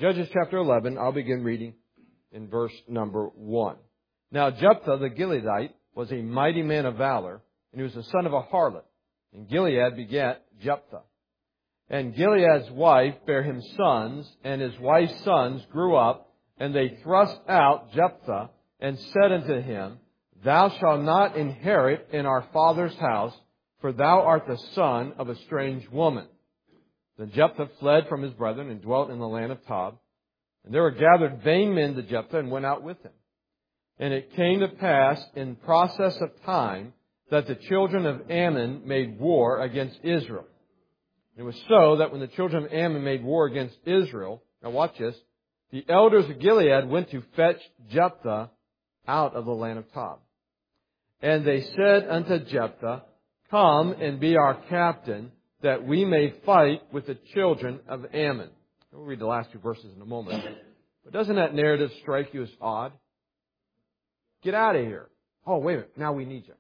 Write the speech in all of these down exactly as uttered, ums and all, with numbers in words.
Judges chapter eleven, I'll begin reading in verse number one. Now Jephthah the Gileadite was a mighty man of valor, and he was the son of a harlot. And Gilead begat Jephthah. And Gilead's wife bare him sons, and his wife's sons grew up, and they thrust out Jephthah, and said unto him, Thou shalt not inherit in our father's house, for thou art the son of a strange woman. Then Jephthah fled from his brethren, and dwelt in the land of Tob. And there were gathered vain men to Jephthah, and went out with him. And it came to pass in process of time, that the children of Ammon made war against Israel. It was so that when the children of Ammon made war against Israel, now watch this, the elders of Gilead went to fetch Jephthah out of the land of Tob. And they said unto Jephthah, Come and be our captain, that we may fight with the children of Ammon. We'll read the last two verses in a moment. But doesn't that narrative strike you as odd? Get out of here. Oh, wait a minute. Now we need you.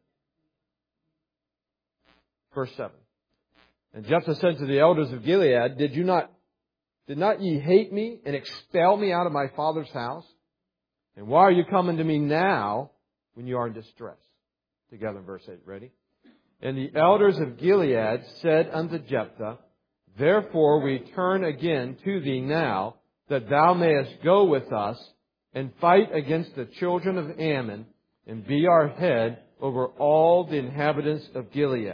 Verse seven. And Jephthah said to the elders of Gilead, Did you not, did not ye hate me and expel me out of my father's house? And why are you coming to me now when you are in distress? Together in verse eight. Ready? And the elders of Gilead said unto Jephthah, Therefore we turn again to thee now, that thou mayest go with us and fight against the children of Ammon, and be our head over all the inhabitants of Gilead.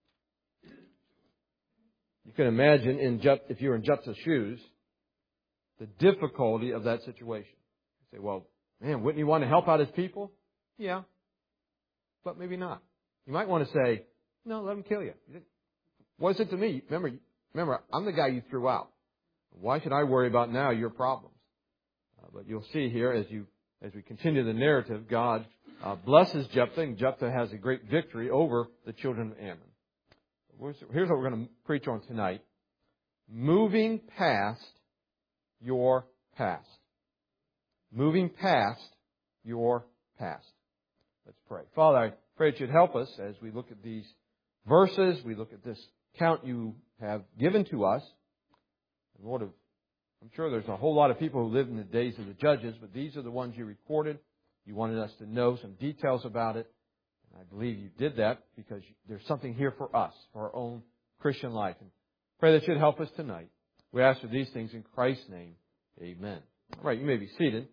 You can imagine, in Jeph- if you were in Jephthah's shoes, the difficulty of that situation. You say, well, man, wouldn't you want to help out his people? Yeah, but maybe not. You might want to say, no, let him kill you. What is it to me? Remember, remember, I'm the guy you threw out. Why should I worry about now your problems? Uh, but you'll see here, as you as we continue the narrative, God uh, blesses Jephthah, and Jephthah has a great victory over the children of Ammon. Here's what we're going to preach on tonight. Moving past your past. Moving past your past. Let's pray. Father, I pray that you'd help us as we look at these verses, we look at this account you have given to us. And Lord, I'm sure there's a whole lot of people who lived in the days of the judges, but these are the ones you recorded. You wanted us to know some details about it. I believe you did that because there's something here for us, for our own Christian life. And pray that you'd help us tonight. We ask for these things in Christ's name. Amen. All right, you may be seated.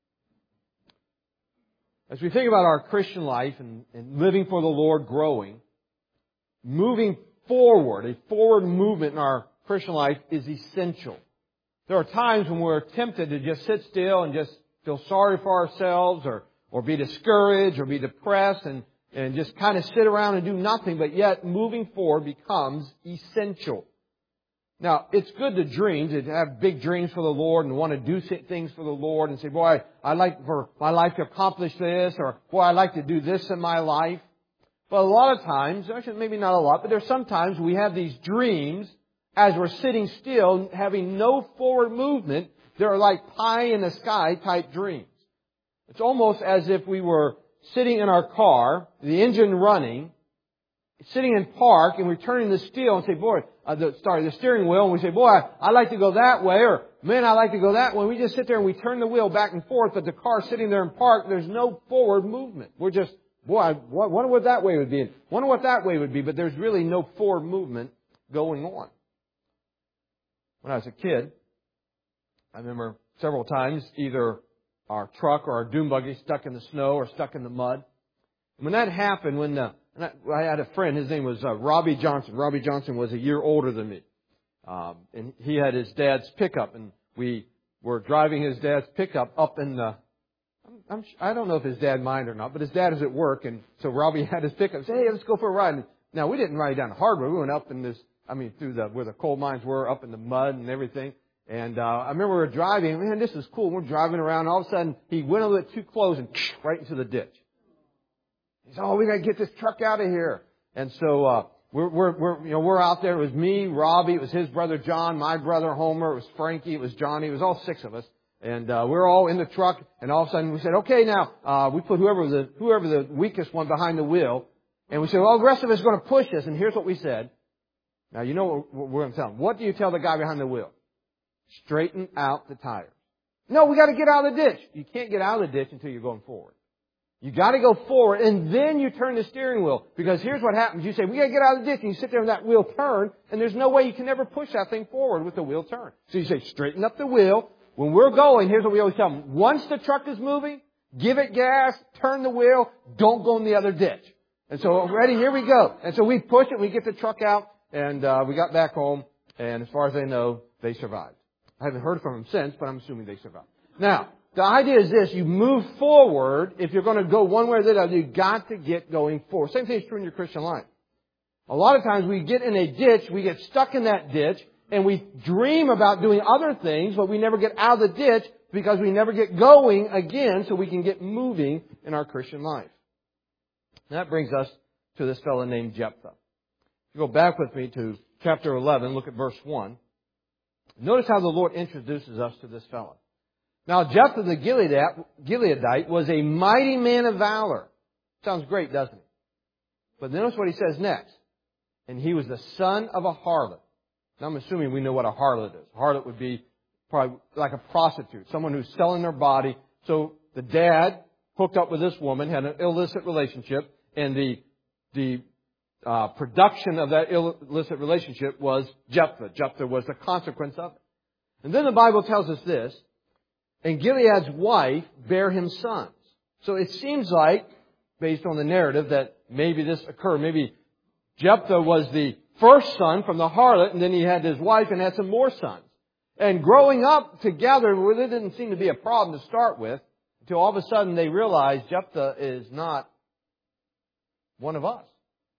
As we think about our Christian life and, and living for the Lord, growing, moving forward, a forward movement in our Christian life is essential. There are times when we're tempted to just sit still and just feel sorry for ourselves or, or be discouraged or be depressed and And just kind of sit around and do nothing, but yet moving forward becomes essential. Now, it's good to dream, to have big dreams for the Lord and want to do things for the Lord and say, boy, I'd like for my life to accomplish this, or boy, I'd like to do this in my life. But a lot of times, actually maybe not a lot, but there's sometimes we have these dreams as we're sitting still, having no forward movement. They're like pie in the sky type dreams. It's almost as if we were sitting in our car, the engine running, sitting in park, and we're turning the steer and say, boy, uh, the, sorry, the steering wheel, and we say, boy, I, I like to go that way, or man, I like to go that way. We just sit there and we turn the wheel back and forth, but the car's sitting there in park, there's no forward movement. We're just, boy, I wonder what that way would be. Wonder what that way would be, but there's really no forward movement going on. When I was a kid, I remember several times either our truck or our dune buggy stuck in the snow or stuck in the mud. And when that happened, when uh, and I, I had a friend, his name was uh, Robbie Johnson. Robbie Johnson was a year older than me. Um, and he had his dad's pickup, and we were driving his dad's pickup up in the, I'm, I'm, I don't know if his dad minded or not, but his dad was at work, and so Robbie had his pickup and said, hey, let's go for a ride. And now, we didn't ride down the hard road. We went up in this, I mean, through the, where the coal mines were, up in the mud and everything. And uh, I remember we were driving, man, this is cool. We're driving around, and all of a sudden, he went a little bit too close and right into the ditch. He said, oh, we got to get this truck out of here. And so uh, we're, we're, we're, you know, we're out there. It was me, Robbie, it was his brother John, my brother Homer, it was Frankie, it was Johnny, it was all six of us. And uh, we were all in the truck, and all of a sudden we said, okay, now, uh, we put whoever the whoever the weakest one behind the wheel, and we said, well, the rest of us are going to push us. And here's what we said. Now, you know what we're going to tell them. What do you tell the guy behind the wheel? straighten out the tires. No, we got to get out of the ditch. You can't get out of the ditch until you're going forward. You got to go forward, and then you turn the steering wheel. Because here's what happens. You say, we got to get out of the ditch, and you sit there and that wheel turn, and there's no way you can ever push that thing forward with the wheel turn. So you say, straighten up the wheel. When we're going, here's what we always tell them. Once the truck is moving, give it gas, turn the wheel, don't go in the other ditch. And so, ready, here we go. And so we push it, we get the truck out, and uh, we got back home, and as far as they know, they survived. I haven't heard from them since, but I'm assuming they survived. Now, the idea is this, you move forward. If you're going to go one way or the other, you've got to get going forward. Same thing is true in your Christian life. A lot of times we get in a ditch, we get stuck in that ditch, and we dream about doing other things, but we never get out of the ditch because we never get going again so we can get moving in our Christian life. And that brings us to this fellow named Jephthah. If you go back with me to chapter eleven, look at verse one. Notice how the Lord introduces us to this fellow. Now, Jephthah the Gileadite was a mighty man of valor. Sounds great, doesn't it? But notice what he says next. And he was the son of a harlot. Now, I'm assuming we know what a harlot is. A harlot would be probably like a prostitute, someone who's selling their body. So the dad hooked up with this woman, had an illicit relationship, and the the uh, production of that illicit relationship was Jephthah. Jephthah was the consequence of it. And then the Bible tells us this, and Gilead's wife bare him sons. So it seems like, based on the narrative, that maybe this occurred. Maybe Jephthah was the first son from the harlot, and then he had his wife and had some more sons. And growing up together, well, it didn't seem to be a problem to start with, until all of a sudden they realized Jephthah is not one of us.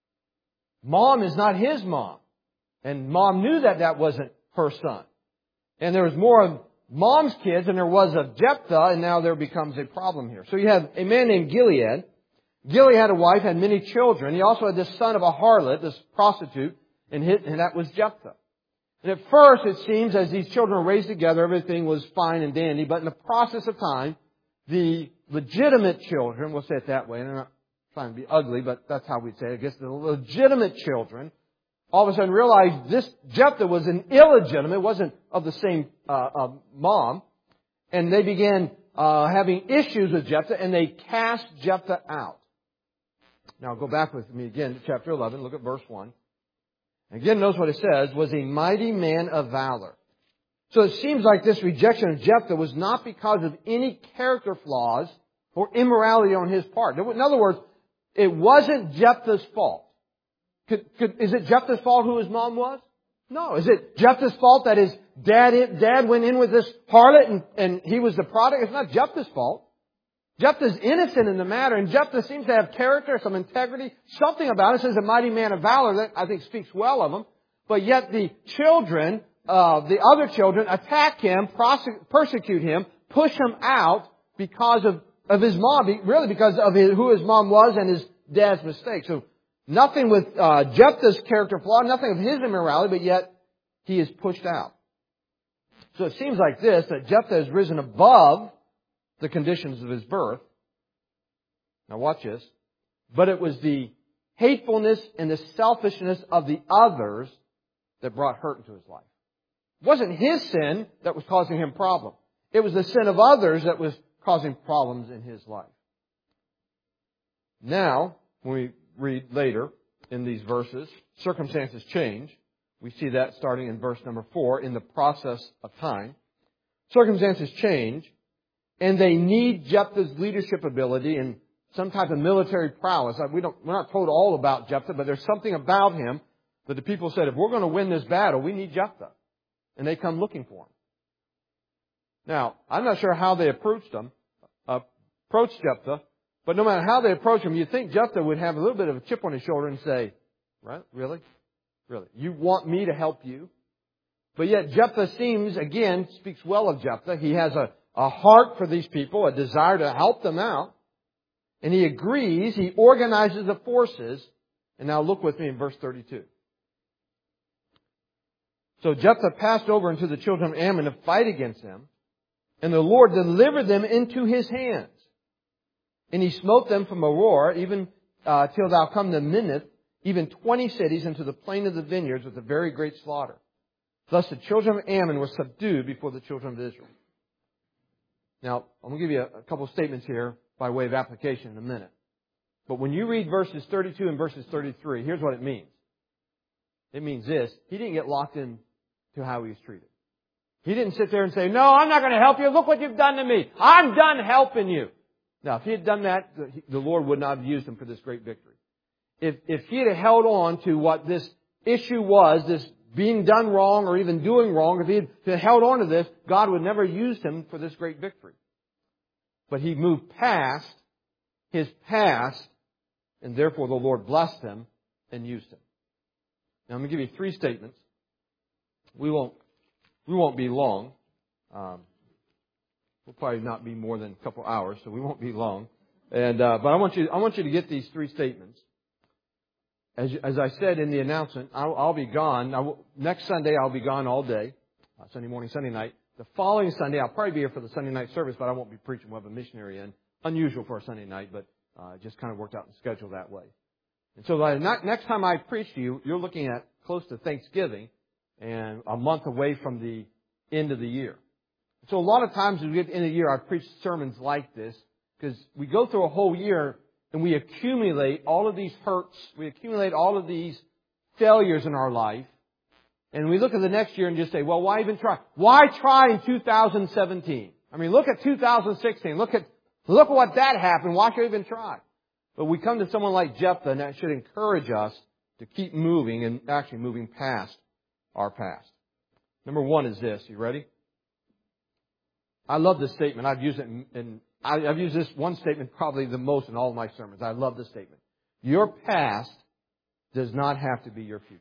Mom is not his mom. And Mom knew that that wasn't her son. And there was more of Mom's kids than there was of Jephthah, and now there becomes a problem here. So you have a man named Gilead. Gilead had a wife, had many children. He also had this son of a harlot, this prostitute, and, his, and that was Jephthah. And at first, it seems, as these children were raised together, everything was fine and dandy. But in the process of time, the legitimate children, we'll say it that way, and I'm not trying to be ugly, but that's how we'd say it, I guess, the legitimate children all of a sudden realized this Jephthah was an illegitimate, wasn't of the same uh, uh, mom, and they began uh, having issues with Jephthah, and they cast Jephthah out. Now go back with me again to chapter eleven, look at verse one. Again, notice what it says, was a mighty man of valor. So it seems like this rejection of Jephthah was not because of any character flaws or immorality on his part. In other words, it wasn't Jephthah's fault. Could, could, is it Jephthah's fault who his mom was? No. Is it Jephthah's fault that his dad, dad went in with this harlot and, and he was the product? It's not Jephthah's fault. Jephthah's innocent in the matter, and Jephthah seems to have character, some integrity, something about it. It says a mighty man of valor that I think speaks well of him. But yet the children, uh, the other children attack him, prosecute, persecute him, push him out because of, of his mom, really because of his, who his mom was and his dad's mistake. So nothing with uh, Jephthah's character flaw, nothing of his immorality, but yet he is pushed out. So it seems like this, that Jephthah has risen above the conditions of his birth. Now watch this. But it was the hatefulness and the selfishness of the others that brought hurt into his life. It wasn't his sin that was causing him problem. It was the sin of others that was causing problems in his life. Now, when we read later in these verses, circumstances change. We see that starting in verse number four, in the process of time. Circumstances change, and they need Jephthah's leadership ability and some type of military prowess. We don't, we're not told all about Jephthah, but there's something about him that the people said, if we're going to win this battle, we need Jephthah. And they come looking for him. Now, I'm not sure how they approached him, uh, approached Jephthah, but no matter how they approach him, you'd think Jephthah would have a little bit of a chip on his shoulder and say, right, really? Really? You want me to help you? But yet Jephthah seems, again, speaks well of Jephthah. He has a, a heart for these people, a desire to help them out. And he agrees, he organizes the forces. And now look with me in verse thirty-two. So Jephthah passed over into the children of Ammon to fight against them. And the Lord delivered them into his hands. And he smote them from Aroer, even uh, till thou come to Minnith, even twenty cities into the plain of the vineyards with a very great slaughter. Thus the children of Ammon were subdued before the children of Israel. Now, I'm going to give you a, a couple of statements here by way of application in a minute. But when you read verses thirty-two and verses thirty-three, here's what it means. It means this. He didn't get locked in to how he was treated. He didn't sit there and say, no, I'm not going to help you. Look what you've done to me. I'm done helping you. Now, if he had done that, the Lord would not have used him for this great victory. If, if he had held on to what this issue was, this being done wrong or even doing wrong, if he had, if he had held on to this, God would never have used him for this great victory. But he moved past his past, and therefore the Lord blessed him and used him. Now, I'm going to give you three statements. We won't, we won't be long. Um, we'll probably not be more than a couple hours, so we won't be long. And uh, but I want you, I want you to get these three statements. As, as I said in the announcement, I'll, I'll be gone. I will, next Sunday, I'll be gone all day. Uh, Sunday morning, Sunday night. The following Sunday, I'll probably be here for the Sunday night service, but I won't be preaching. We'll have a missionary in. Unusual for a Sunday night, but uh, it just kind of worked out in the schedule that way. And so by the next time I preach to you, you're looking at close to Thanksgiving and a month away from the end of the year. So a lot of times as we get to the end of the year, I preach sermons like this because we go through a whole year and we accumulate all of these hurts, we accumulate all of these failures in our life, and we look at the next year and just say, well, why even try? Why try in two thousand seventeen? I mean, look at two thousand sixteen. Look at, look at what that happened. Why should I even try? But we come to someone like Jephthah, and that should encourage us to keep moving and actually moving past our past. Number one is this. You ready? I love this statement. I've used it in, in I've used this one statement probably the most in all of my sermons. I love this statement. Your past does not have to be your future.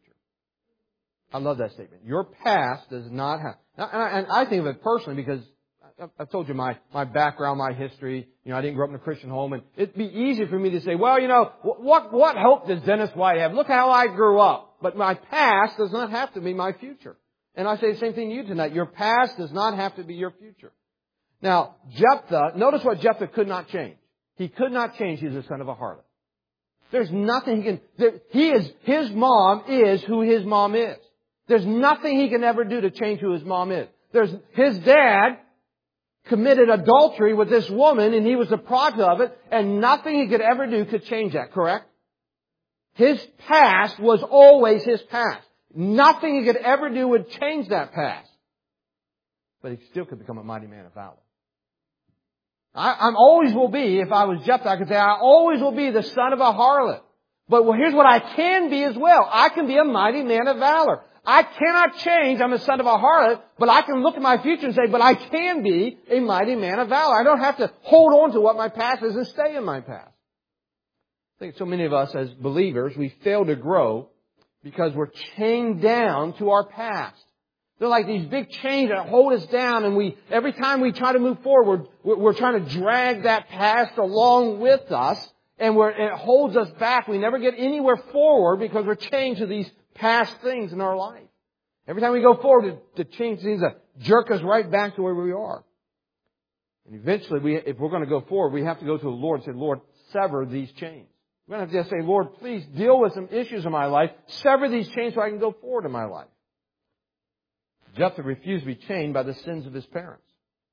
I love that statement. Your past does not have... And I think of it personally because I've told you my, my background, my history. You know, I didn't grow up in a Christian home. And it'd be easy for me to say, well, you know, what, what hope does Dennis White have? Look how I grew up. But my past does not have to be my future. And I say the same thing to you tonight. Your past does not have to be your future. Now, Jephthah, notice what Jephthah could not change. He could not change he's the son of a harlot. There's nothing he can... There, he is, his mom is who his mom is. There's nothing he can ever do to change who his mom is. There's, his dad committed adultery with this woman and he was the product of it, and nothing he could ever do could change that, correct? His past was always his past. Nothing he could ever do would change that past. But he still could become a mighty man of valor. I, I always will be, if I was Jephthah, I could say, I always will be the son of a harlot. But well, here's what I can be as well. I can be a mighty man of valor. I cannot change, I'm a son of a harlot, but I can look at my future and say, but I can be a mighty man of valor. I don't have to hold on to what my past is and stay in my past. I think so many of us as believers, we fail to grow because we're chained down to our past. They're like these big chains that hold us down, and we, every time we try to move forward, we're, we're trying to drag that past along with us, and we're, it holds us back. We never get anywhere forward because we're chained to these past things in our life. Every time we go forward, the change seems to jerk us right back to where we are. And eventually, we, if we're going to go forward, we have to go to the Lord and say, Lord, sever these chains. We're going to have to say, Lord, please deal with some issues in my life. Sever these chains so I can go forward in my life. Jephthah refused to be chained by the sins of his parents.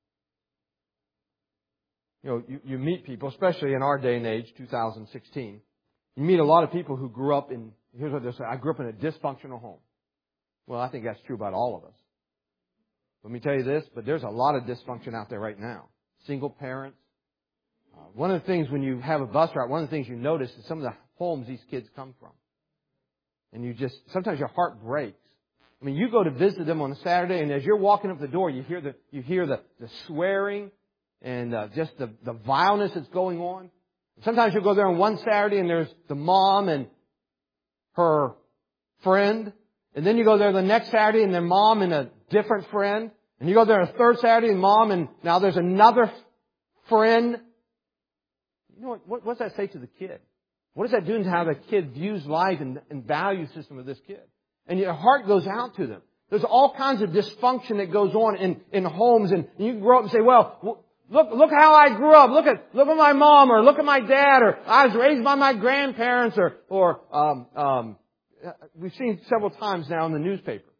You know, you, you meet people, especially in our day and age, two thousand sixteen, you meet a lot of people who grew up in, here's what they'll say, I grew up in a dysfunctional home. Well, I think that's true about all of us. Let me tell you this, but there's a lot of dysfunction out there right now. Single parents. Uh, one of the things when you have a bus route, one of the things you notice is some of the homes these kids come from. And you just, sometimes your heart breaks. I mean, you go to visit them on a Saturday, and as you're walking up the door, you hear the you hear the, the swearing and uh, just the, the vileness that's going on. Sometimes you'll go there on one Saturday, and there's the mom and her friend. And then you go there the next Saturday, and their mom and a different friend. And you go there a third Saturday, and mom, and now there's another friend. You know what? What, what's that say to the kid? What does that do to how the kid views life and, and value system of this kid? And your heart goes out to them. There's all kinds of dysfunction that goes on in, in homes. And you grow up and say, well, look, look how I grew up. Look at, look at my mom, or look at my dad, or I was raised by my grandparents, or, or, um, um, we've seen several times now in the newspaper.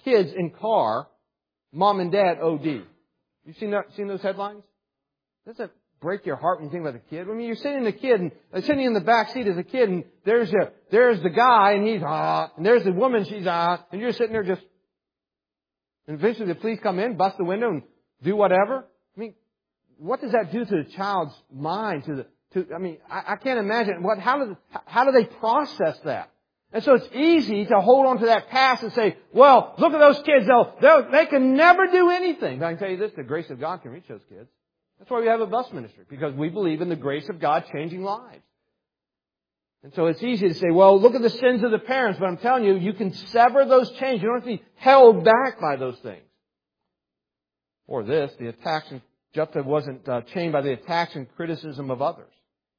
kids in car, mom and dad O D. You seen that? Seen those headlines? Doesn't that break your heart when you think about the kid? I mean, you're sitting in the kid and uh, sitting in the back seat as a kid, and there's a there's the guy, and he's ah, and there's the woman, she's ah, and you're sitting there just. And eventually, the police come in, bust the window, and do whatever. I mean, what does that do to the child's mind? To the to, I mean, I, I can't imagine what. How do how do they process that? And so it's easy to hold on to that past and say, well, look at those kids. They'll, they'll, they can never do anything. But I can tell you this, the grace of God can reach those kids. That's why we have a bus ministry, because we believe in the grace of God changing lives. And so it's easy to say, well, look at the sins of the parents. But I'm telling you, you can sever those chains. You don't have to be held back by those things. Or this, the attacks, and Jephthah wasn't uh, chained by the attacks and criticism of others.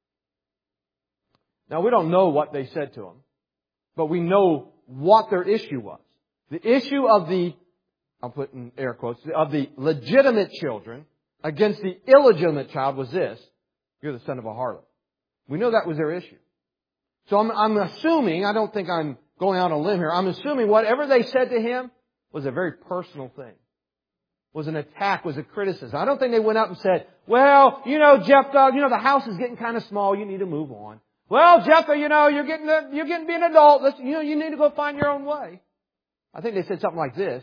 Now, we don't know what they said to him. But we know what their issue was. The issue of the, I'll put in air quotes, of the legitimate children against the illegitimate child was this: you're the son of a harlot. We know that was their issue. So I'm, I'm assuming, I don't think I'm going out on a limb here, I'm assuming whatever they said to him was a very personal thing. Was an attack, was a criticism. I don't think they went up and said, well, you know, Jephthah, you know, the house is getting kind of small, you need to move on. Well, Jephthah, you know, you're getting, you're getting to be an adult. Let's, you know, you need to go find your own way. I think they said something like this: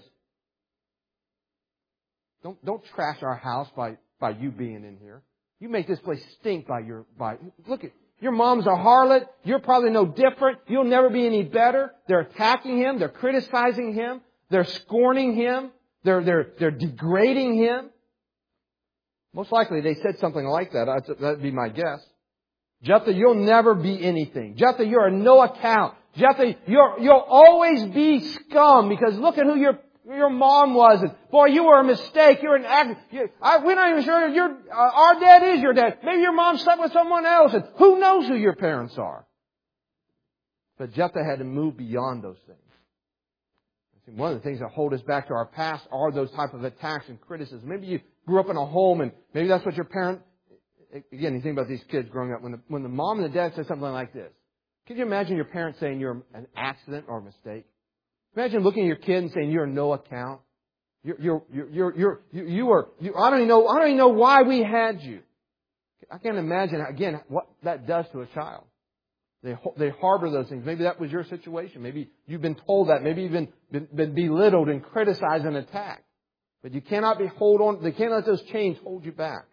Don't, don't trash our house by, by you being in here. You make this place stink by your, by, look at, your mom's a harlot. You're probably no different. You'll never be any better. They're attacking him. They're criticizing him. They're scorning him. They're, they're, they're degrading him. Most likely they said something like that. That'd be my guess. Jephthah, you'll never be anything. Jephthah, you're of no account. Jephthah, you're, you'll always be scum, because look at who your your mom was. And boy, you were a mistake. You're an act. You, I, we're not even sure your uh, our dad is your dad. Maybe your mom slept with someone else, and who knows who your parents are. But Jephthah had to move beyond those things. See, one of the things that hold us back to our past are those type of attacks and criticism. Maybe you grew up in a home, and maybe that's what your parent. Again, you think about these kids growing up. When the, when the mom and the dad say something like this, could you imagine your parents saying you're an accident or a mistake? Imagine looking at your kid and saying you're no account. You're, you're, you're, you're, you're you, you are, you, I don't even know, I don't even know why we had you. I can't imagine, again, what that does to a child. They, they harbor those things. Maybe that was your situation. Maybe you've been told that. Maybe you've been, been, been belittled and criticized and attacked. But you cannot be hold on, they can't let those chains hold you back.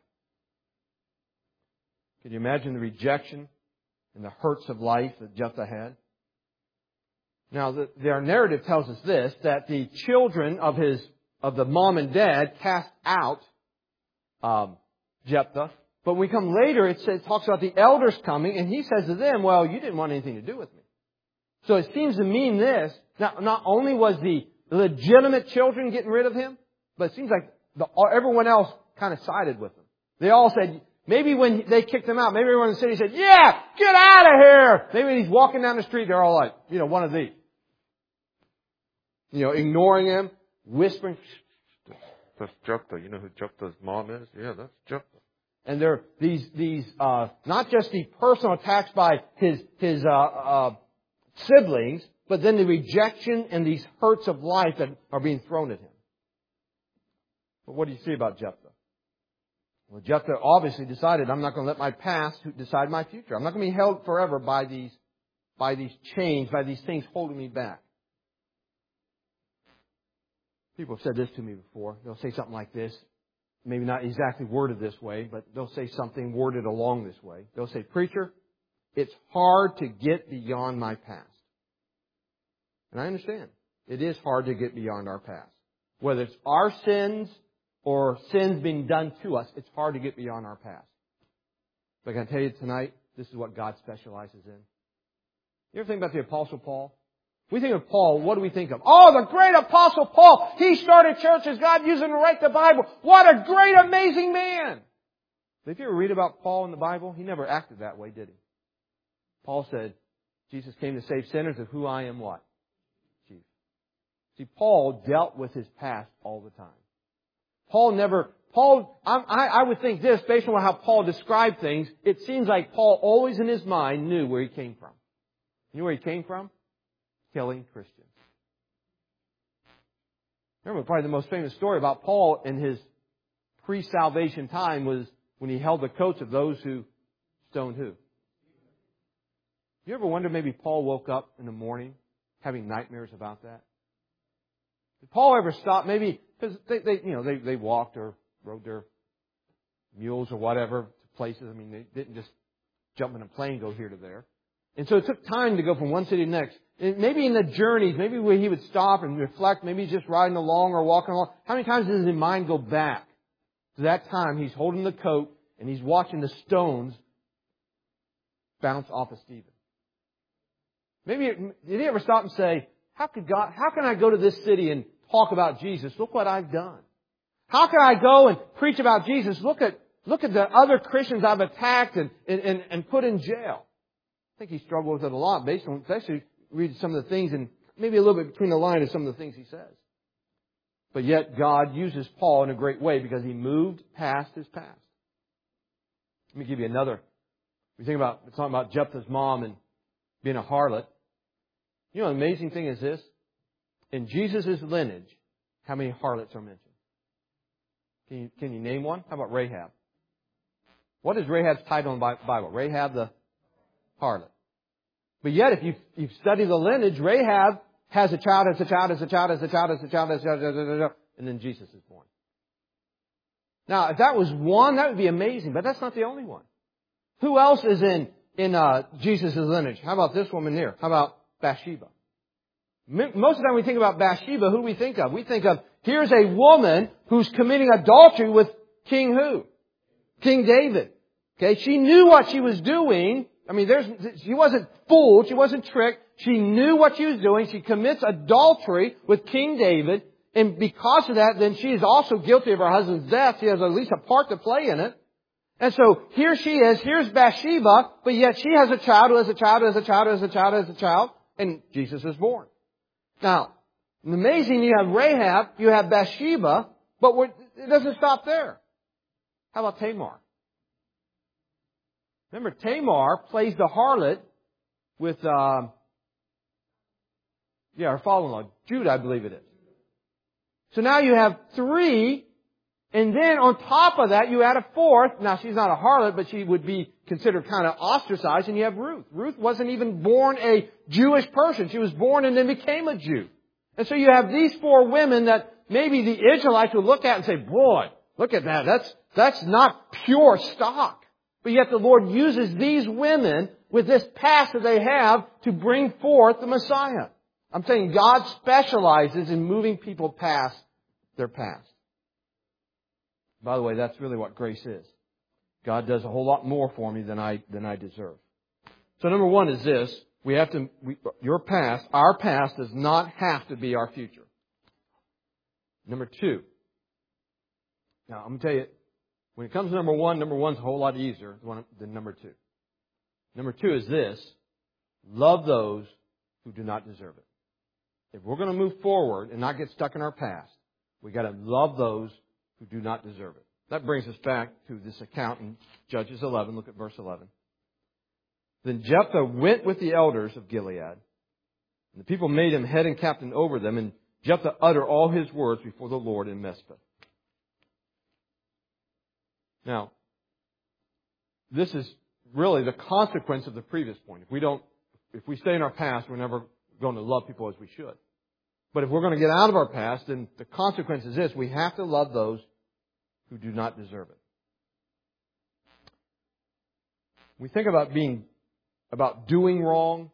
Can you imagine the rejection and the hurts of life that Jephthah had? Now, the, their narrative tells us this, that the children of his, of the mom and dad cast out um, Jephthah. But when we come later, it, says, it talks about the elders coming, and he says to them, well, you didn't want anything to do with me. So it seems to mean this, not, not only was the legitimate children getting rid of him, but it seems like the, everyone else kind of sided with him. They all said, maybe when they kicked him out, maybe everyone in the city said, yeah, get out of here. Maybe when he's walking down the street, they're all like, you know, one of these. You know, ignoring him, whispering, that's Jephthah. You know who Jephthah's mom is? Yeah, that's Jephthah. And there are these, these, uh, not just the personal attacks by his, his, uh, uh, siblings, but then the rejection and these hurts of life that are being thrown at him. But what do you see about Jephthah? Well, Jephthah obviously decided, I'm not going to let my past decide my future. I'm not going to be held forever by these, by these chains, by these things holding me back. People have said this to me before. They'll say something like this. Maybe not exactly worded this way, but they'll say something worded along this way. They'll say, preacher, it's hard to get beyond my past. And I understand. It is hard to get beyond our past. Whether it's our sins or sins being done to us, it's hard to get beyond our past. But I can tell you tonight, this is what God specializes in. You ever think about the Apostle Paul? We think of Paul, what do we think of? Oh, the great Apostle Paul! He started churches, God used him to write the Bible. What a great, amazing man! But if you ever read about Paul in the Bible, he never acted that way, did he? Paul said, Jesus came to save sinners, of who I am what? Chief. See, Paul dealt with his past all the time. Paul never, Paul, I, I would think this, based on how Paul described things, it seems like Paul always in his mind knew where he came from. You know where he came from? Killing Christians. Remember, probably the most famous story about Paul in his pre-salvation time was when he held the coats of those who stoned who? You ever wonder maybe Paul woke up in the morning having nightmares about that? Did Paul ever stop? Maybe because they, they, you know, they, they walked or rode their mules or whatever to places. I mean, they didn't just jump in a plane and go here to there. And so it took time to go from one city to the next. And maybe in the journeys, maybe where he would stop and reflect, maybe he's just riding along or walking along. How many times does his mind go back to that time he's holding the coat and he's watching the stones bounce off of Stephen? Maybe, did he ever stop and say, how could God, how can I go to this city and talk about Jesus? Look what I've done. How can I go and preach about Jesus? Look at, look at the other Christians I've attacked and, and, and put in jail. I think he struggled with it a lot based on, especially read some of the things and maybe a little bit between the lines of some of the things he says. But yet God uses Paul in a great way because he moved past his past. Let me give you another. We think about, we're talking about Jephthah's mom and being a harlot. You know, the amazing thing is this. In Jesus' lineage, how many harlots are mentioned? Can you, can you name one? How about Rahab? What is Rahab's title in the Bible? Rahab the harlot. But yet, if you you study the lineage, Rahab has a child, has a child, has a child, has a child, has a child, has a child, and then Jesus is born. Now, if that was one, that would be amazing, but that's not the only one. Who else is in, in uh, Jesus' lineage? How about this woman here? How about Bathsheba? Most of the time we think about Bathsheba, who do we think of? We think of, here's a woman who's committing adultery with King who? King David. Okay, she knew what she was doing. I mean, there's, she wasn't fooled. She wasn't tricked. She knew what she was doing. She commits adultery with King David. And because of that, then she is also guilty of her husband's death. She has at least a part to play in it. And so here she is. Here's Bathsheba. But yet she has a child who has a child who has a child who has a child who has a child. And Jesus is born. Now, amazing, you have Rahab, you have Bathsheba. But we're, it doesn't stop there. How about Tamar? Remember, Tamar plays the harlot with, uh, yeah, her father-in-law, Judah, I believe it is. So now you have three, and then on top of that, you add a fourth. Now, she's not a harlot, but she would be considered kind of ostracized, and you have Ruth. Ruth wasn't even born a Jewish person. She was born and then became a Jew. And so you have these four women that maybe the Israelites would look at and say, boy, look at that. That's, that's not pure stock. But yet the Lord uses these women with this past that they have to bring forth the Messiah. I'm saying God specializes in moving people past their past. By the way, that's really what grace is. God does a whole lot more for me than I than I deserve. So number one is this. We have to, we, your past, our past does not have to be our future. Number two. Now, I'm going to tell you, when it comes to number one, number one's a whole lot easier than number two. Number two is this. Love those who do not deserve it. If we're going to move forward and not get stuck in our past, we've got to love those who do not deserve it. That brings us back to this account in Judges eleven. Look at verse eleven. Then Jephthah went with the elders of Gilead, and the people made him head and captain over them, and Jephthah uttered all his words before the Lord in Mizpah. Now, this is really the consequence of the previous point. If we don't, if we stay in our past, we're never going to love people as we should. But if we're going to get out of our past, then the consequence is this. We have to love those who do not deserve it. We think about being, about doing wrong.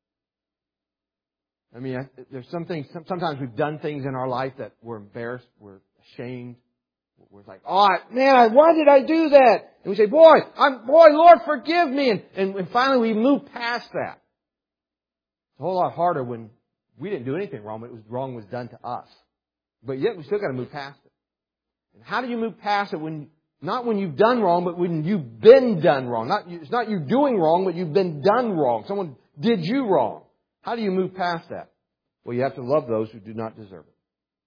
I mean, I, there's some things, sometimes we've done things in our life that we're embarrassed, we're ashamed. We're like, oh, man, why did I do that? And we say, boy, I'm, boy, Lord, forgive me. And, and, and finally we move past that. It's a whole lot harder when we didn't do anything wrong, but it was wrong was done to us. But yet we still got to move past it. And how do you move past it when, not when you've done wrong, but when you've been done wrong? Not, it's not you doing wrong, but you've been done wrong. Someone did you wrong. How do you move past that? Well, you have to love those who do not deserve it.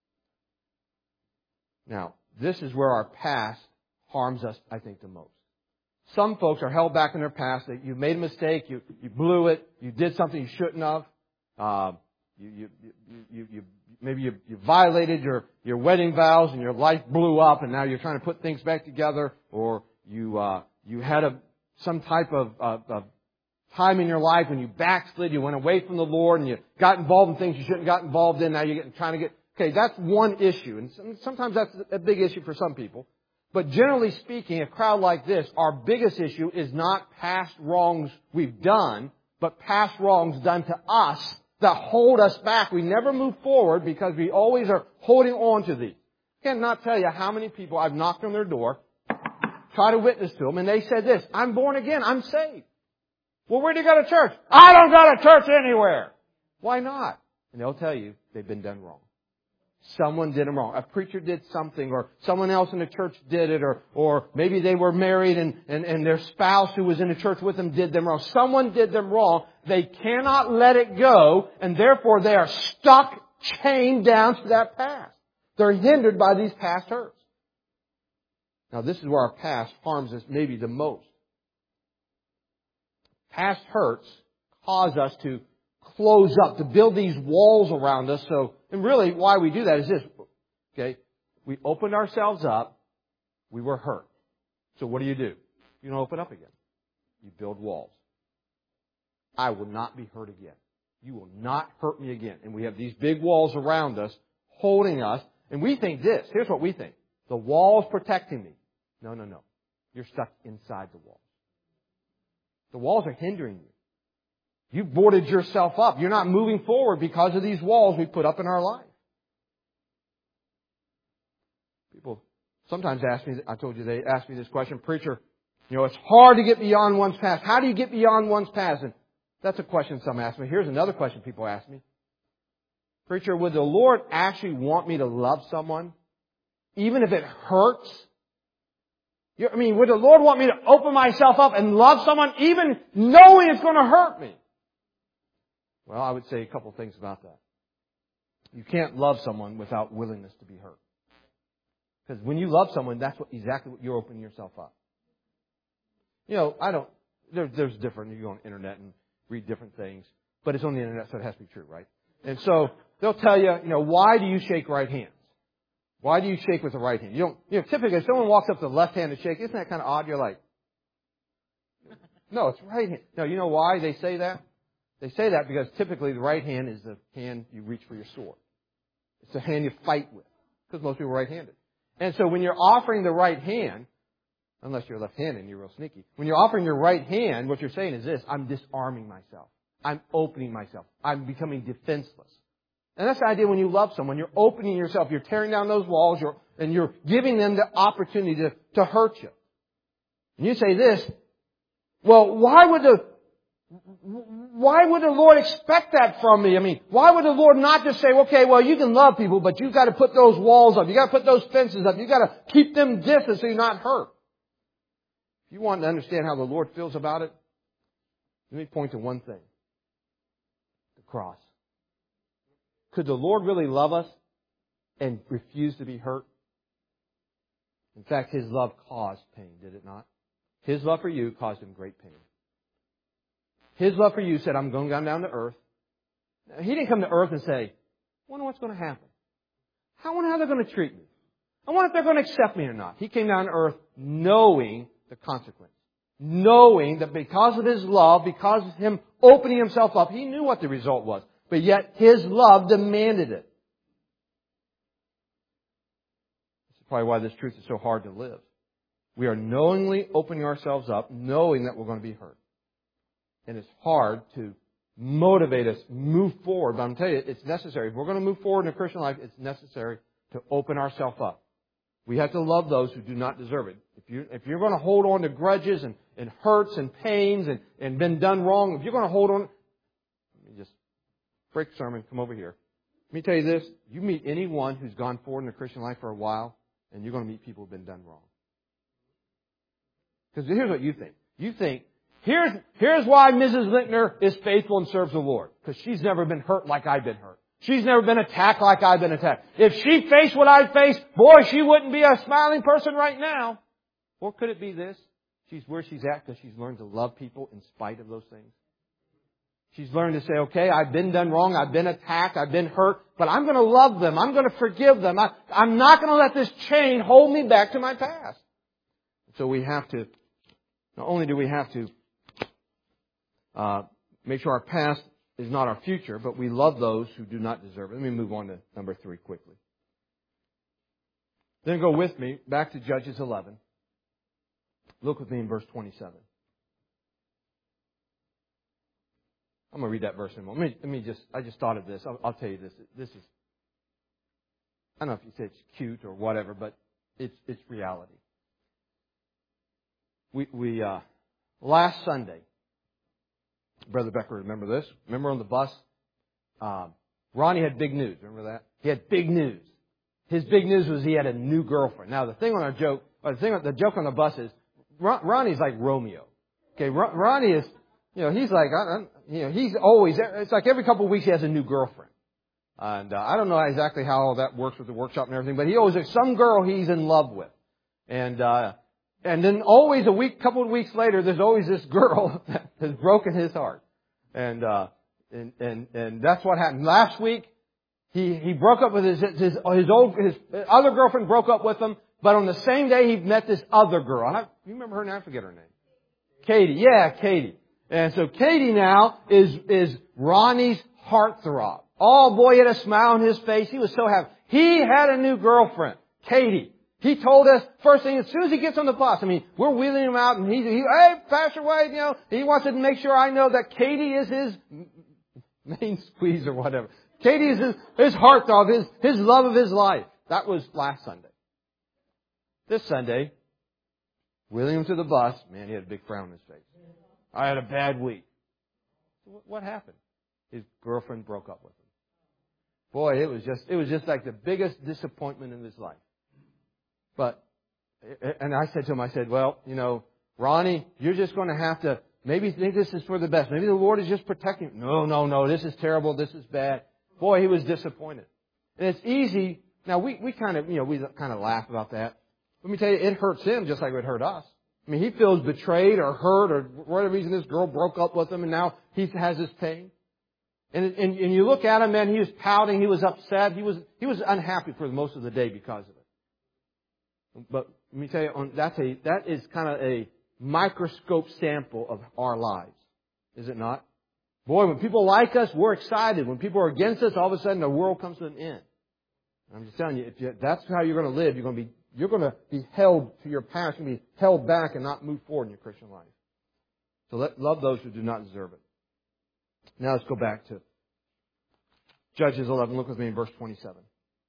Now, this is where our past harms us, I think, the most. Some folks are held back in their past. You made a mistake. You, you blew it. You did something you shouldn't have. Uh, you, you, you, you, you, maybe you, you violated your, your wedding vows and your life blew up and now you're trying to put things back together, or you, uh, you had a, some type of, uh, of time in your life when you backslid, you went away from the Lord and you got involved in things you shouldn't have got involved in. Now you're getting, trying to get, okay, that's one issue. And sometimes that's a big issue for some people. But generally speaking, a crowd like this, our biggest issue is not past wrongs we've done, but past wrongs done to us that hold us back. We never move forward because we always are holding on to these. I cannot tell you how many people I've knocked on their door, try to witness to them, and they said this, I'm born again, I'm saved. Well, where do you go to church? I don't go to church anywhere. Why not? And they'll tell you they've been done wrong. Someone did them wrong. A preacher did something, or someone else in the church did it, or or maybe they were married and, and, and their spouse who was in the church with them did them wrong. Someone did them wrong. They cannot let it go, and therefore they are stuck, chained down to that past. They're hindered by these past hurts. Now, this is where our past harms us maybe the most. Past hurts cause us to close up, to build these walls around us. So, and really why we do that is this. Okay, we opened ourselves up. We were hurt. So what do you do? You don't open up again. You build walls. I will not be hurt again. You will not hurt me again. And we have these big walls around us, holding us. And we think this. Here's what we think. The wall's protecting me. No, no, no. You're stuck inside the wall. The walls are hindering you. You've boarded yourself up. You're not moving forward because of these walls we put up in our life. People sometimes ask me, I told you they ask me this question, preacher, you know, it's hard to get beyond one's past. How do you get beyond one's past? And that's a question some ask me. Here's another question people ask me. Preacher, would the Lord actually want me to love someone, even if it hurts? I mean, would the Lord want me to open myself up and love someone, even knowing it's going to hurt me? Well, I would say a couple things about that. You can't love someone without willingness to be hurt. Because when you love someone, that's what, exactly what you're opening yourself up. You know, I don't, there, there's different, you go on the internet and read different things, but it's on the internet, so it has to be true, right? And so, they'll tell you, you know, why do you shake right hands? Why do you shake with the right hand? You don't, you know, typically if someone walks up to the left hand to shake, isn't that kind of odd? You're like, no, it's right hand. No, you know why they say that? They say that because typically the right hand is the hand you reach for your sword. It's the hand you fight with. Because most people are right-handed. And so when you're offering the right hand, unless you're left-handed and you're real sneaky, when you're offering your right hand, what you're saying is this, I'm disarming myself. I'm opening myself. I'm becoming defenseless. And that's the idea when you love someone. You're opening yourself. You're tearing down those walls. You're, and you're giving them the opportunity to, to hurt you. And you say this, well, why would the, why would the Lord expect that from me? I mean, why would the Lord not just say, okay, well, you can love people, but you've got to put those walls up. You've got to put those fences up. You've got to keep them distant so you're not hurt. If you want to understand how the Lord feels about it, let me point to one thing. The cross. Could the Lord really love us and refuse to be hurt? In fact, His love caused pain, did it not? His love for you caused Him great pain. His love for you said, I'm going down to earth. He didn't come to earth and say, I wonder what's going to happen. I wonder how they're going to treat me. I wonder if they're going to accept me or not. He came down to earth knowing the consequence. Knowing that because of His love, because of Him opening Himself up, He knew what the result was. But yet His love demanded it. This is probably why this truth is so hard to live. We are knowingly opening ourselves up, knowing that we're going to be hurt. And it's hard to motivate us, move forward. But I'm telling you, it's necessary. If we're going to move forward in a Christian life, it's necessary to open ourselves up. We have to love those who do not deserve it. If, you, if you're going to hold on to grudges and, and hurts and pains and, and been done wrong, if you're going to hold on, let me just break sermon, come over here. Let me tell you this. You meet anyone who's gone forward in the Christian life for a while, and you're going to meet people who've been done wrong. Because here's what you think. You think, here's, here's why Missus Lintner is faithful and serves the Lord. Because she's never been hurt like I've been hurt. She's never been attacked like I've been attacked. If she faced what I faced, boy, she wouldn't be a smiling person right now. Or could it be this? She's where she's at because she's learned to love people in spite of those things. She's learned to say, okay, I've been done wrong, I've been attacked, I've been hurt, but I'm going to love them, I'm going to forgive them. I, I'm not going to let this chain hold me back to my past. So we have to, not only do we have to uh, make sure our past is not our future, but we love those who do not deserve it. Let me move on to number three quickly. Then go with me back to Judges eleven. Look with me in verse twenty-seven. I'm going to read that verse in a moment. Let me, let me just, I just thought of this. I'll, I'll tell you this. This is, I don't know if you say it's cute or whatever, but it's, it's reality. We, we, uh, last Sunday, Brother Becker, remember this? Remember on the bus? Um, Ronnie had big news. Remember that? He had big news. His big news was he had a new girlfriend. Now the thing on our joke, or the thing, the joke on the bus is, Ron, Ronnie's like Romeo. Okay, Ron, Ronnie is, you know, he's like, I, I, you know, he's always, it's like every couple of weeks he has a new girlfriend. And uh, I don't know exactly how all that works with the workshop and everything, but he always has some girl he's in love with. And, uh, and then always a week, couple of weeks later, there's always this girl that has broken his heart. And, uh, and, and, and that's what happened. Last week, he, he broke up with his, his, his old, his other girlfriend broke up with him, but on the same day he met this other girl. And I, you remember her name? I forget her name. Katie. Yeah, Katie. And so Katie now is, is Ronnie's heartthrob. Oh boy, he had a smile on his face. He was so happy. He had a new girlfriend, Katie. He told us, first thing, as soon as he gets on the bus, I mean, we're wheeling him out and he's, he, hey, Pastor Wade, you know, he wants to make sure I know that Katie is his main squeeze or whatever. Katie is his, his heartthrob, his, his love of his life. That was last Sunday. This Sunday, wheeling him to the bus, man, he had a big frown on his face. I had a bad week. What happened? His girlfriend broke up with him. Boy, it was just, it was just like the biggest disappointment in his life. But, and I said to him, I said, well, you know, Ronnie, you're just going to have to maybe think this is for the best. Maybe the Lord is just protecting you. No, no, no, this is terrible. This is bad. Boy, he was disappointed. And it's easy. Now, we, we kind of, you know, we kind of laugh about that. Let me tell you, it hurts him just like it would hurt us. I mean, he feels betrayed or hurt or for whatever reason this girl broke up with him and now he has this pain. And, and, and you look at him, man, he was pouting, he was upset, he was, he was unhappy for most of the day because of it. But let me tell you, that's a, that is kind of a microscope sample of our lives. Is it not? Boy, when people like us, we're excited. When people are against us, all of a sudden the world comes to an end. And I'm just telling you, if you, that's how you're going to live, you're going to be You're going to be held to your past. You're going to be held back and not move forward in your Christian life. So let, love those who do not deserve it. Now let's go back to Judges eleven. Look with me in verse twenty-seven.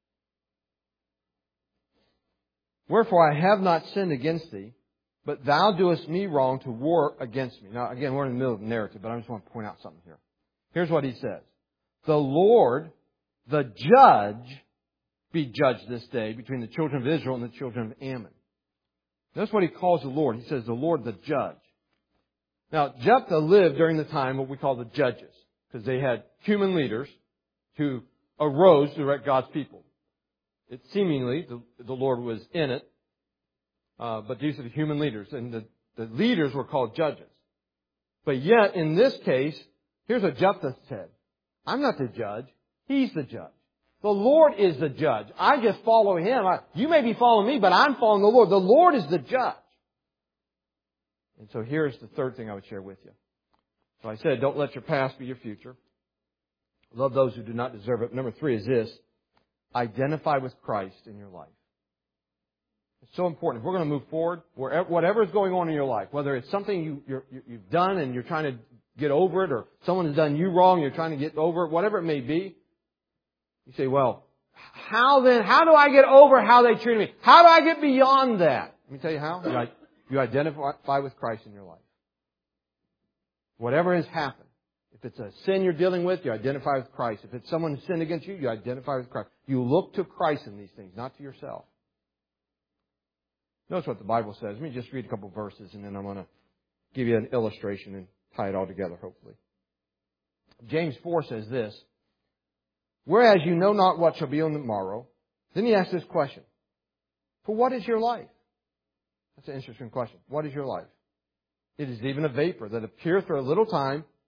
Wherefore I have not sinned against thee, but thou doest me wrong to war against me. Now again, we're in the middle of the narrative, but I just want to point out something here. Here's what he says. The Lord, the judge, be judged this day between the children of Israel and the children of Ammon. That's what he calls the Lord. He says the Lord the judge. Now, Jephthah lived during the time what we call the judges, because they had human leaders who arose to direct God's people. It seemingly, the, the Lord was in it, uh, but these are the human leaders, and the, the leaders were called judges. But yet, in this case, here's what Jephthah said. I'm not the judge. He's the judge. The Lord is the judge. I just follow Him. I, you may be following me, but I'm following the Lord. The Lord is the judge. And so here's the third thing I would share with you. So I said, don't let your past be your future. Love those who do not deserve it. Number three is this. Identify with Christ in your life. It's so important. If we're going to move forward, whatever is going on in your life, whether it's something you, you're, you've done and you're trying to get over it, or someone has done you wrong, you're trying to get over it, whatever it may be, you say, well, how then, how do I get over how they treated me? How do I get beyond that? Let me tell you how. You, you identify with Christ in your life. Whatever has happened. If it's a sin you're dealing with, you identify with Christ. If it's someone who sinned against you, you identify with Christ. You look to Christ in these things, not to yourself. Notice what the Bible says. Let me just read a couple of verses and then I'm going to give you an illustration and tie it all together, hopefully. James four says this. Whereas you know not what shall be on the morrow. Then he asks this question. For what is your life? That's an interesting question. What is your life? It is even a vapor that appeareth for a little time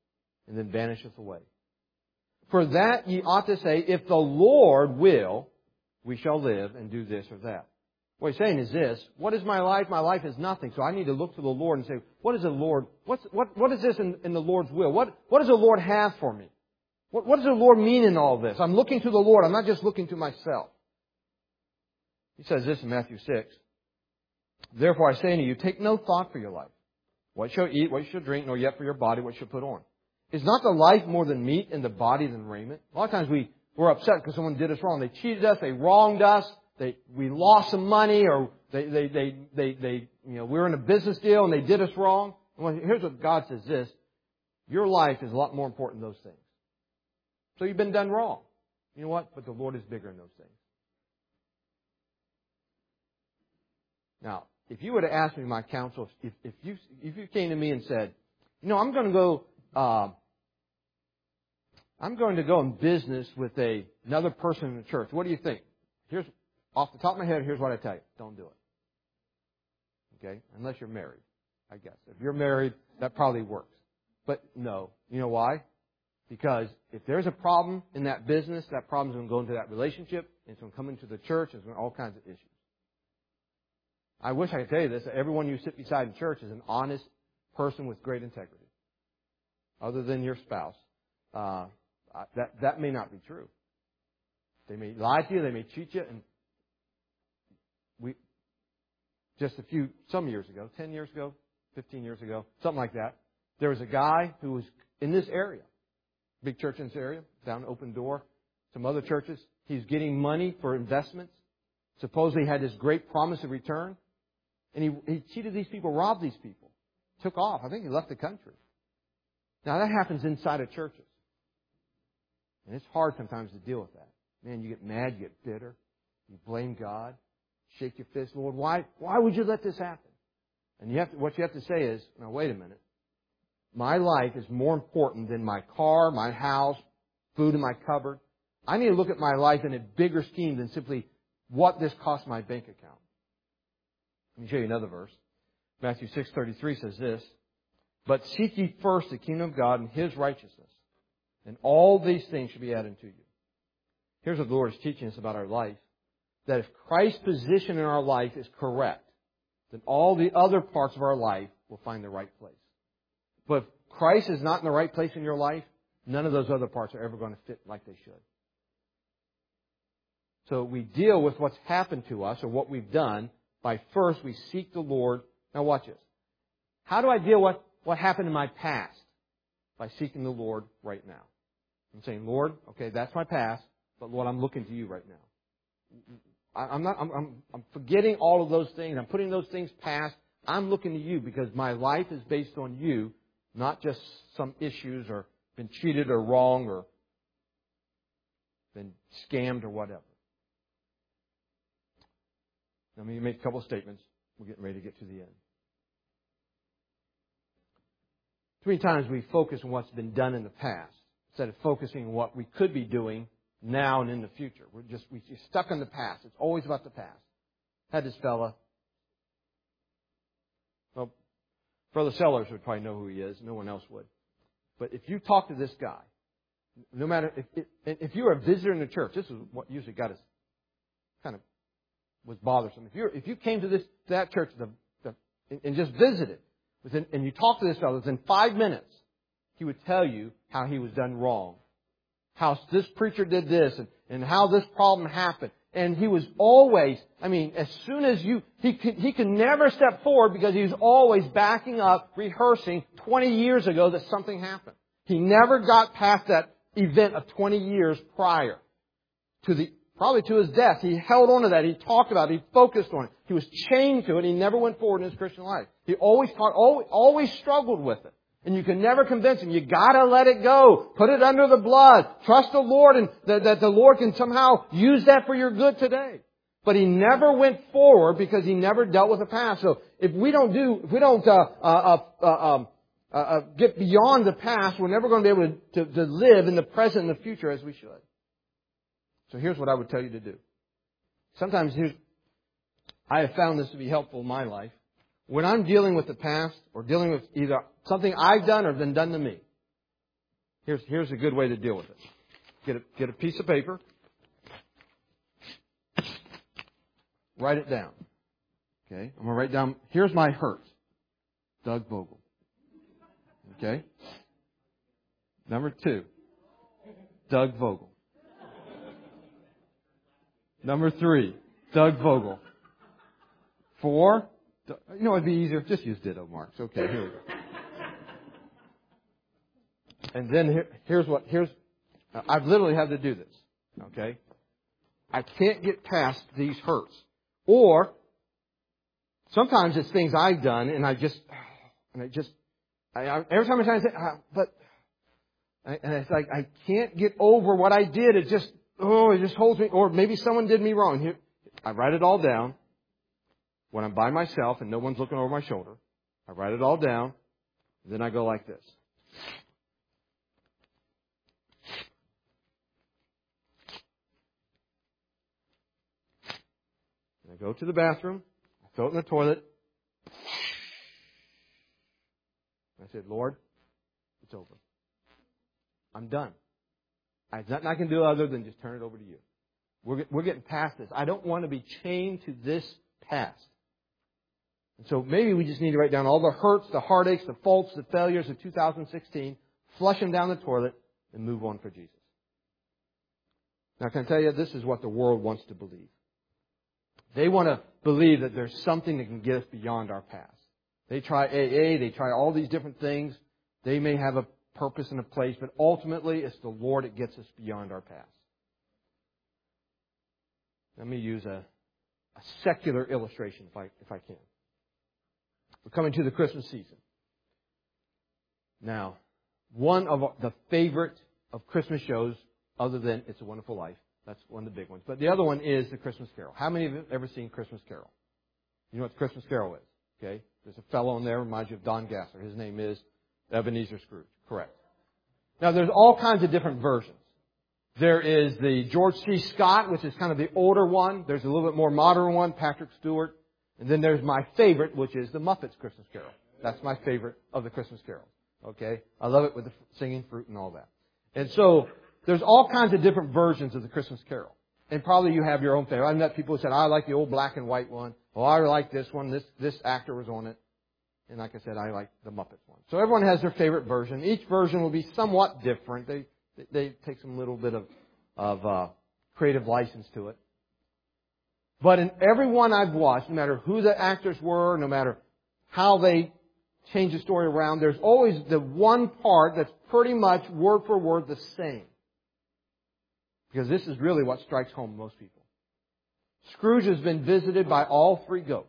and then vanisheth away. For that ye ought to say, if the Lord will, we shall live and do this or that. What he's saying is this: what is my life? My life is nothing. So I need to look to the Lord and say, what is the Lord? What's, what, what is this in, in the Lord's will? What, what does the Lord have for me? What, what does the Lord mean in all this? I'm looking to the Lord. I'm not just looking to myself. He says this in Matthew six. Therefore I say unto you, take no thought for your life. What you shall eat, what you shall drink, nor yet for your body, what you shall put on. Is not the life more than meat, and the body than raiment? A lot of times we, we're upset because someone did us wrong. They cheated us, they wronged us, they, we lost some money, or they, they, they, they, they, you know, we were in a business deal and they did us wrong. Well, here's what God says this: your life is a lot more important than those things. So you've been done wrong. You know what? But the Lord is bigger than those things. Now, if you were to ask me my counsel, if, if you if you came to me and said, you know, I'm going to go, uh, I'm going to go in business with a another person in the church. What do you think? Here's off the top of my head. Here's what I tell you: don't do it. Okay, unless you're married, I guess. If you're married, that probably works. But no, you know why? Because if there's a problem in that business, that problem's going to go into that relationship, and it's going to come into the church, and it's going to all kinds of issues. I wish I could tell you this: that everyone you sit beside in church is an honest person with great integrity. Other than your spouse, uh, that that may not be true. They may lie to you, they may cheat you, and we just a few some years ago, ten years ago, fifteen years ago, something like that, there was a guy who was in this area, big church in this area, down Open Door, some other churches. He's getting money for investments. Supposedly he had this great promise of return. And he, he cheated these people, robbed these people, took off. I think he left the country. Now that happens inside of churches. And it's hard sometimes to deal with that. Man, you get mad, you get bitter, you blame God, shake your fist, Lord, why, why would you let this happen? And you have to, what you have to say is, now wait a minute. My life is more important than my car, my house, food in my cupboard. I need to look at my life in a bigger scheme than simply what this cost my bank account. Let me show you another verse. Matthew six thirty-three says this: but seek ye first the kingdom of God and His righteousness, and all these things shall be added to you. Here's what the Lord is teaching us about our life: that if Christ's position in our life is correct, then all the other parts of our life will find the right place. But if Christ is not in the right place in your life, none of those other parts are ever going to fit like they should. So we deal with what's happened to us or what we've done by first we seek the Lord. Now watch this. How do I deal with what happened in my past? By seeking the Lord right now. I'm saying, Lord, okay, that's my past, but Lord, I'm looking to you right now. I'm not, I'm, I'm, I'm forgetting all of those things. I'm putting those things past. I'm looking to you because my life is based on you, not just some issues or been cheated or wrong or been scammed or whatever. Let me make a couple of statements. We're getting ready to get to the end. Too many times we focus on what's been done in the past instead of focusing on what we could be doing now and in the future. We're just we're stuck in the past. It's always about the past. Had this fella. Well, Brother Sellers would probably know who he is. No one else would. But if you talk to this guy, no matter if if, if you're a visitor in the church, this is what usually got us kind of was bothersome. If you if you came to this to that church the, the, and just visited, within, and you talked to this fellow, within five minutes, he would tell you how he was done wrong, how this preacher did this, and, and how this problem happened. And he was always, I mean, as soon as you, he could, he could never step forward because he was always backing up, rehearsing twenty years ago that something happened. He never got past that event of twenty years prior to the Probably to his death. He held on to that. He talked about it. He focused on it. He was chained to it. He never went forward in his Christian life. He always taught, always, always struggled with it. And you can never convince him. You gotta let it go. Put it under the blood. Trust the Lord and that, that the Lord can somehow use that for your good today. But he never went forward because he never dealt with the past. So if we don't do, if we don't, uh, uh, uh, um, uh, uh, get beyond the past, we're never going to be able to, to, to live in the present and the future as we should. So here's what I would tell you to do. Sometimes here's, I have found this to be helpful in my life. When I'm dealing with the past or dealing with either something I've done or been done to me, Here's, here's a good way to deal with it. Get a, get a piece of paper. Write it down. Okay? I'm going to write down, here's my hurt. Doug Vogel. Okay? Number two. Doug Vogel. Number three. Doug Vogel. Four. You know, it'd be easier. Just use ditto marks. Okay, here we go. And then here, here's what, here's, I've literally had to do this. Okay? I can't get past these hurts. Or, sometimes it's things I've done and I just, and I just, I, I, every time I try to say, ah, but, and it's like, I can't get over what I did. It just, oh, it just holds me, or maybe someone did me wrong. Here, I write it all down. When I'm by myself and no one's looking over my shoulder, I write it all down. And then I go like this. And I go to the bathroom. I throw it in the toilet. I said, Lord, it's over. I'm done. There's nothing I can do other than just turn it over to you. We're, we're getting past this. I don't want to be chained to this past. And so maybe we just need to write down all the hurts, the heartaches, the faults, the failures of two thousand sixteen, flush them down the toilet, and move on for Jesus. Now, can I tell you, this is what the world wants to believe. They want to believe that there's something that can get us beyond our past. They try A A, they try all these different things. They may have a purpose and a place, but ultimately it's the Lord that gets us beyond our past. Let me use a, a secular illustration if I, if I can. We're coming to the Christmas season. Now, one of the favorite of Christmas shows, other than It's a Wonderful Life, that's one of the big ones. But the other one is The Christmas Carol. How many of you have ever seen Christmas Carol? You know what Christmas Carol is, okay? There's a fellow in there, reminds you of Don Gasser. His name is Ebenezer Scrooge. Correct. Now, there's all kinds of different versions. There is the George C. Scott, which is kind of the older one. There's a little bit more modern one, Patrick Stewart. And then there's my favorite, which is the Muppets Christmas Carol. That's my favorite of the Christmas carols. Okay? I love it with the singing fruit and all that. And so, there's all kinds of different versions of the Christmas Carol. And probably you have your own favorite. I've met people who said, I like the old black and white one. Oh, I like this one. This, this actor was on it. And like I said, I like the Muppets one. So everyone has their favorite version. Each version will be somewhat different. They, they take some little bit of, of, uh, creative license to it. But in every one I've watched, no matter who the actors were, no matter how they change the story around, there's always the one part that's pretty much word for word the same. Because this is really what strikes home to most people. Scrooge has been visited by all three ghosts.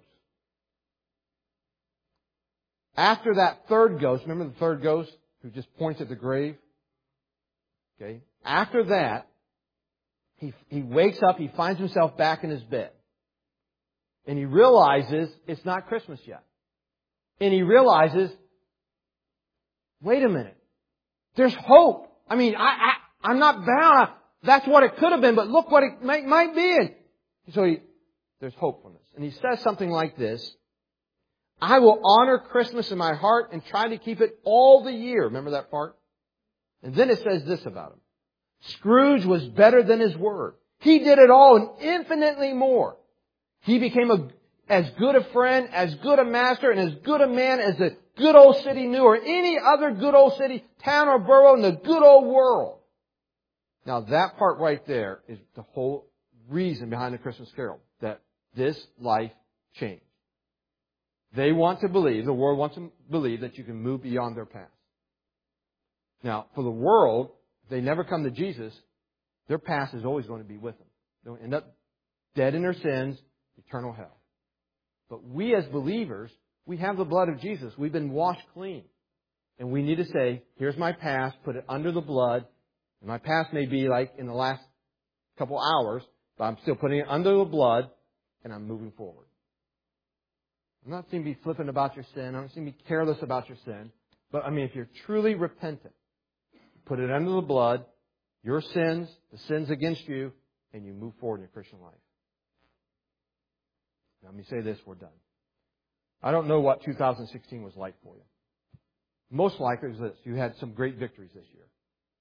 After that third ghost, remember the third ghost who just points at the grave? Okay. After that, he, he wakes up, he finds himself back in his bed. And he realizes it's not Christmas yet. And he realizes, wait a minute, there's hope. I mean, I, I, I'm not bound. That's what it could have been, but look what it might, might be. And so he, there's hopefulness. And he says something like this, I will honor Christmas in my heart and try to keep it all the year. Remember that part? And then it says this about him. Scrooge was better than his word. He did it all and infinitely more. He became a, as good a friend, as good a master, and as good a man as the good old city knew, or any other good old city, town, or borough in the good old world. Now that part right there is the whole reason behind the Christmas Carol, that this life changed. They want to believe, the world wants to believe that you can move beyond their past. Now, for the world, if they never come to Jesus, their past is always going to be with them. They'll end up dead in their sins, eternal hell. But we as believers, we have the blood of Jesus. We've been washed clean. And we need to say, here's my past, put it under the blood. And my past may be like in the last couple hours, but I'm still putting it under the blood, and I'm moving forward. I'm not saying be flippant about your sin. I'm not saying be careless about your sin. But I mean, if you're truly repentant, put it under the blood, your sins, the sins against you, and you move forward in your Christian life. Now, let me say this, we're done. I don't know what two thousand sixteen was like for you. Most likely it was this. You had some great victories this year.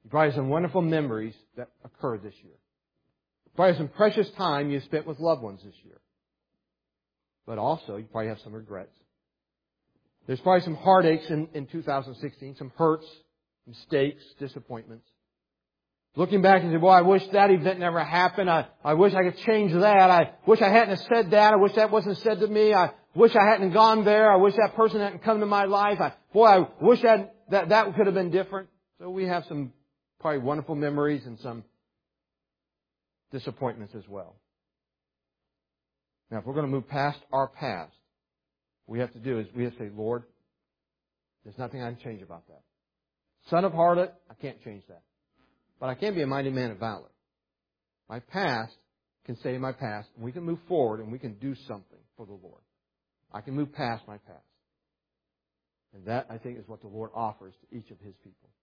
You probably have some wonderful memories that occurred this year. Probably have some precious time you spent with loved ones this year. But also, you probably have some regrets. There's probably some heartaches in, in two thousand sixteen, some hurts, mistakes, disappointments. Looking back and say, well, I wish that event never happened. I, I wish I could change that. I wish I hadn't have said that. I wish that wasn't said to me. I wish I hadn't gone there. I wish that person hadn't come to my life. I, boy, I wish that, that that could have been different. So we have some probably wonderful memories and some disappointments as well. Now, if we're going to move past our past, what we have to do is we have to say, Lord, there's nothing I can change about that. Son of harlot, I can't change that. But I can be a mighty man of valor. My past can stay in my past, and we can move forward, and we can do something for the Lord. I can move past my past. And that, I think, is what the Lord offers to each of His people.